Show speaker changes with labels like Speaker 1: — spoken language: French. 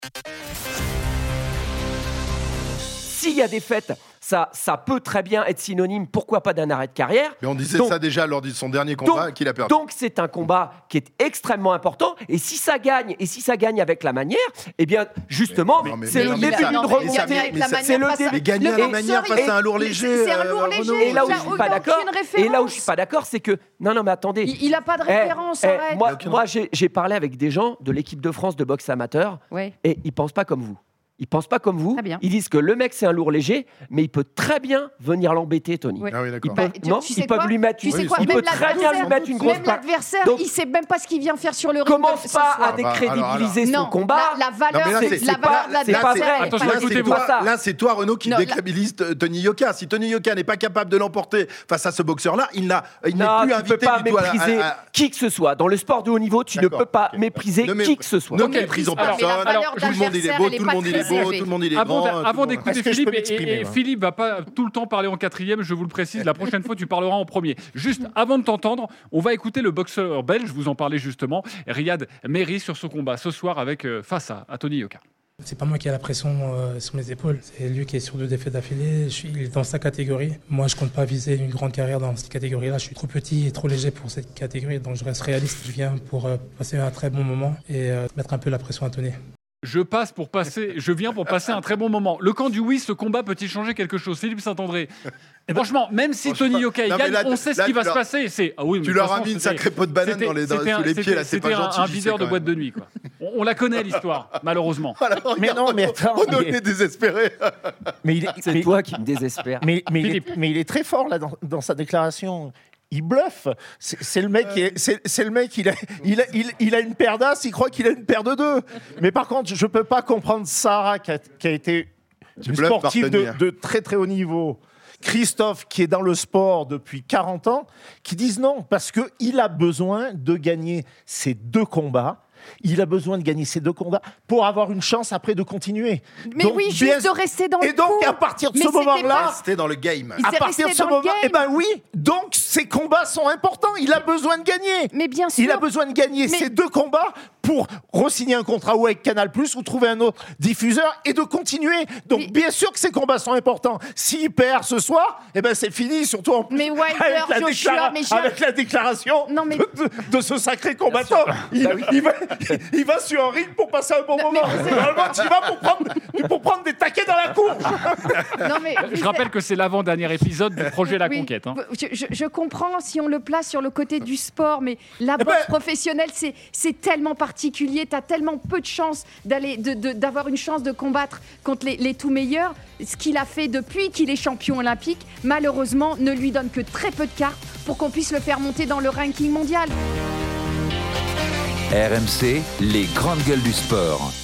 Speaker 1: S'il y a des fêtes, ça peut très bien être synonyme, pourquoi pas, d'un arrêt de carrière.
Speaker 2: Mais on disait ça déjà lors de son dernier combat qu'il a perdu.
Speaker 1: Donc c'est un combat qui est extrêmement important. Et si ça gagne avec la manière, eh bien justement, c'est le début d'une remontée.
Speaker 2: Mais gagner à la manière face à un lourd léger.
Speaker 3: C'est un lourd léger.
Speaker 1: Et là où je suis pas d'accord, c'est que non mais attendez.
Speaker 3: Il a pas de référence. Arrête.
Speaker 1: Moi j'ai parlé avec des gens de l'équipe de France de boxe amateur et ils pensent pas comme vous. Ils pensent pas comme vous. Ils disent que le mec c'est un lourd léger, mais il peut très bien venir l'embêter, Tony.
Speaker 2: Ah oui, d'accord.
Speaker 1: Ils peuvent lui mettre.
Speaker 3: Tu sais quoi,
Speaker 1: il peut très bien lui mettre une grosse patte.
Speaker 3: Même l'adversaire, il sait même pas ce qu'il vient faire sur le ring.
Speaker 1: Commence pas à décrédibiliser son combat.
Speaker 3: La valeur de l'adversaire.
Speaker 2: Là, c'est toi, Renaud, qui décrédibilise Tony Yoka. Si Tony Yoka n'est pas capable de l'emporter face à ce boxeur-là, il n'est plus invité.
Speaker 1: Tu peux pas mépriser qui que ce soit. Dans le sport de haut niveau, tu ne peux pas mépriser qui que ce soit.
Speaker 2: Ne méprisons personne. Tout le monde il est beau, tout le monde il est beau, tout le monde il est grand.
Speaker 4: Avant d'écouter Philippe, et Philippe va pas tout le temps parler en quatrième, je vous le précise, la prochaine fois tu parleras en premier. Juste avant de t'entendre, on va écouter le boxeur belge, vous en parlez justement, Riyad Mehri, sur son combat ce soir face à Tony Yoka.
Speaker 5: C'est pas moi qui ai la pression sur mes épaules, c'est lui qui est sur 2 défaites d'affilée, il est dans sa catégorie. Moi je compte pas viser une grande carrière dans cette catégorie-là, je suis trop petit et trop léger pour cette catégorie, donc je reste réaliste, je viens pour passer un très bon moment et mettre un peu la pression à Tony.
Speaker 4: Je viens pour passer un très bon moment. Le camp du oui, ce combat peut-il changer quelque chose? Philippe Saint-André. Franchement, même si Tony Yoka gagne, on sait ce qui va se passer.
Speaker 2: Tu leur as mis une sacrée peau de banane sous les pieds, là, c'est pas gentil.
Speaker 4: C'était un videur de boîte de nuit, quoi. On la connaît, l'histoire, malheureusement.
Speaker 6: Mais attends.
Speaker 2: On est désespéré.
Speaker 1: C'est toi qui me désespère.
Speaker 6: Mais il est très fort, là, dans sa déclaration. Il bluffe. C'est le mec il a une paire d'as, il croit qu'il a une paire de 2. Mais par contre, je peux pas comprendre Sarah qui a été une sportive de très très haut niveau. Christophe qui est dans le sport depuis 40 ans, qui disent non parce que il a besoin de gagner ces 2 combats. Il a besoin de gagner ces 2 combats pour avoir une chance après de continuer.
Speaker 3: Mais donc, oui, juste de rester dans le coup.
Speaker 6: Et donc, à partir de ce moment-là...
Speaker 2: Rester dans le game.
Speaker 6: À partir de ce moment, donc ces combats sont importants. Il a besoin de gagner.
Speaker 3: Mais bien sûr.
Speaker 6: Il a besoin de gagner ces 2 combats pour re-signer un contrat ou avec Canal+, ou trouver un autre diffuseur et de continuer. Donc, bien sûr que ces combats sont importants. S'il perd ce soir, c'est fini, surtout en plus, avec la déclaration de ce sacré combattant. Il va sur un ring pour passer un bon moment. Normalement, tu y vas pour prendre des taquets dans la cour.
Speaker 4: Je rappelle que c'est l'avant-dernier épisode du projet La Conquête. Hein.
Speaker 3: Je comprends si on le place sur le côté du sport, mais la boxe professionnelle, c'est tellement particulier. Tu as tellement peu de chances d'avoir une chance de combattre contre les tout meilleurs. Ce qu'il a fait depuis qu'il est champion olympique, malheureusement, ne lui donne que très peu de cartes pour qu'on puisse le faire monter dans le ranking mondial.
Speaker 7: RMC, les grandes gueules du sport.